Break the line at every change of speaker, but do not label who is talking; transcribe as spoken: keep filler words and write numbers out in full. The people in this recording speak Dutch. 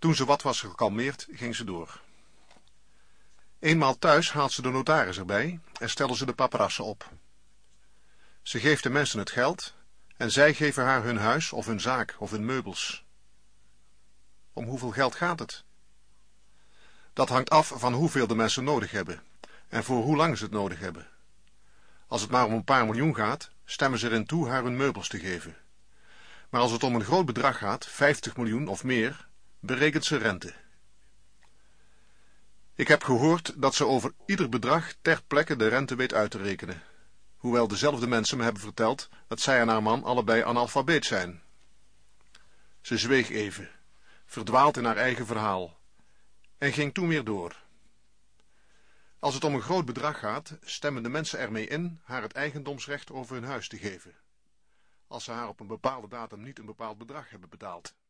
Toen ze wat was gekalmeerd, ging ze door. Eenmaal thuis haalt ze de notaris erbij en stellen ze de paparassen op. Ze geeft de mensen het geld en zij geven haar hun huis of hun zaak of hun meubels. Om hoeveel geld gaat het? Dat hangt af van hoeveel de mensen nodig hebben en voor hoe lang ze het nodig hebben. Als het maar om een paar miljoen gaat, stemmen ze erin toe haar hun meubels te geven. Maar als het om een groot bedrag gaat, vijftig miljoen of meer, berekent ze rente. Ik heb gehoord dat ze over ieder bedrag ter plekke de rente weet uit te rekenen, hoewel dezelfde mensen me hebben verteld dat zij en haar man allebei analfabeet zijn. Ze zweeg even, verdwaald in haar eigen verhaal, en ging toen weer door. Als het om een groot bedrag gaat, stemmen de mensen ermee in haar het eigendomsrecht over hun huis te geven, als ze haar op een bepaalde datum niet een bepaald bedrag hebben betaald.